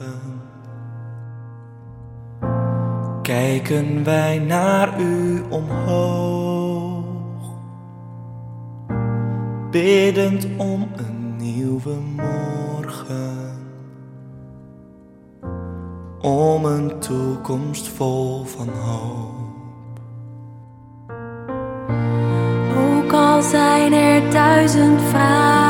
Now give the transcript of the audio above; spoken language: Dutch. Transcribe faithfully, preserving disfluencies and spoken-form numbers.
kijken wij naar u omhoog, biddend om een nieuwe morgen, om een toekomst vol van hoop. Ook al zijn er duizend vragen